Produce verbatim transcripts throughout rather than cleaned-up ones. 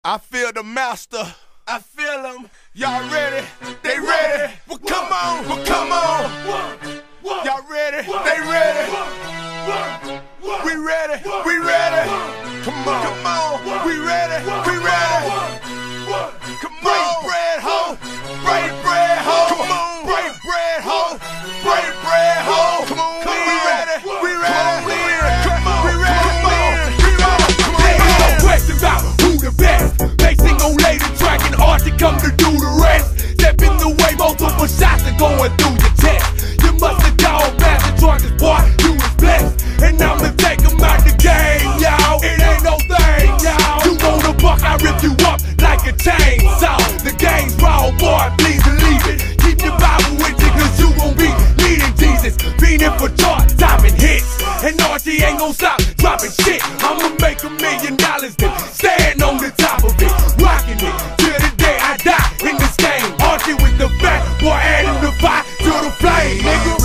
I feel the master. I feel him. Y'all ready? They ready. Well, come on. Well, come on. Y'all ready? They ready. We ready. We ready. Come on. Come on. We ready. We ready. Come on. Break bread, ho. Break bread, ho. Come on. Break bread, ho. Break bread, ho. Come on. We ready. We ready. Come on. We ready. Come on. We ready. Come on. There ain't no question about who the best. They sing on lay the track and art to come to do the rest. Step in the way, multiple shots are going through your chest. You must have dog master drunk this boy, you was blessed. And I'ma take him out the game, y'all. It ain't no thing, y'all. You want a buck, I rip you up like a chainsaw. The game's raw, boy, please believe it. Keep your Bible with you, cause you won't be needing Jesus. Fiending for chart, topping hits. And Archie ain't gon' stop dropping shit. I'ma make a million dollars, then stand on the top of it. Rocking it till the day I die in this game. Archie with the fat boy, adding the fire to the flame, nigga.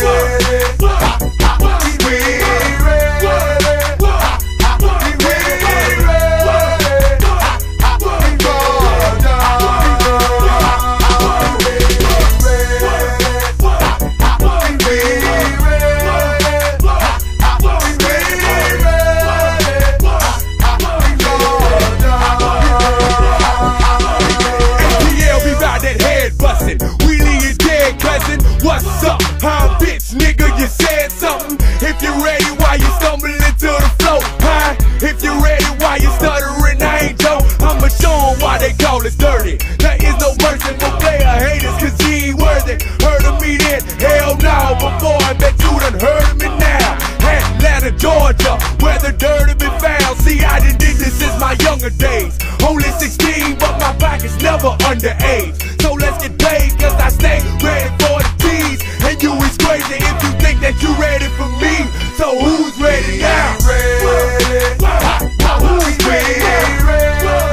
What's up, huh, bitch, nigga, you said something. If you're ready, why you stumbling to the floor, huh? If you're ready, why you stuttering, I ain't Joe. I'ma show 'em why they call it dirty. There is no mercy for player haters, cause he ain't worthy. Heard of me then? Hell no, but boy, I bet you done heard of me now. Atlanta, Georgia, where the dirt have been found. See, I done did this since my younger days. Only sixteen, but my back is never underage. So let's get paid, cause I stay ready for the tease. And you is crazy if you think that you ready for me. So who's ready now? Ready. Who's ready?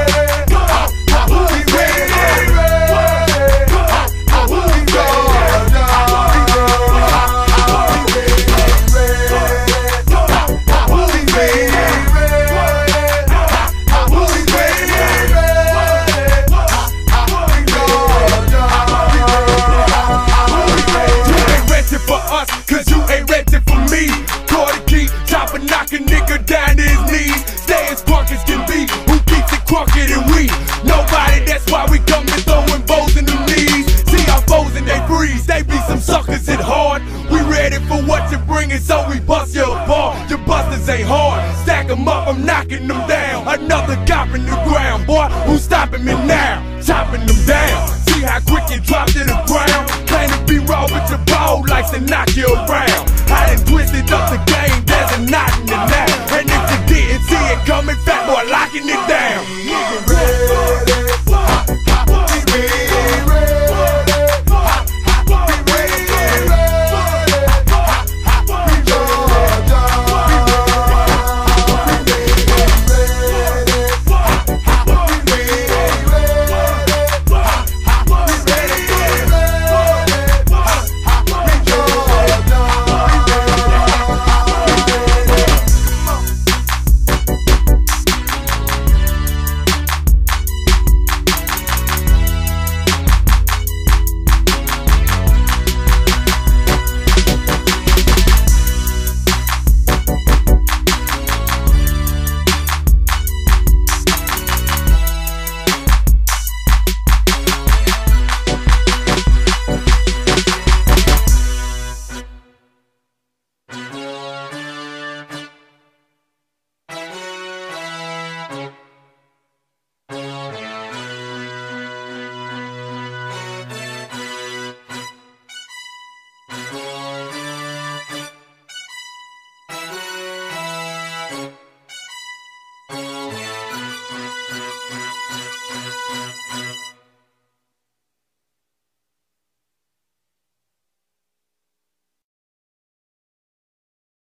Knocking nigga down to his knees. Stay as drunk as can be. Who keeps it crunker than we? Nobody, that's why we come and throwing bows in the knees. See our foes and they freeze. They be some suckers at hard. We ready for what you're bringing, so we bust your apart. Your busters ain't hard. Stack them up, I'm knocking them down. Another cop in the ground. Boy, who's stopping me now? Chopping them down. See how quick you drop to the ground. Claim to be raw, but your ball likes to knock you around. I done twisted up the game, there's a knot in it now. And if you didn't see it coming, fat boy locking it down.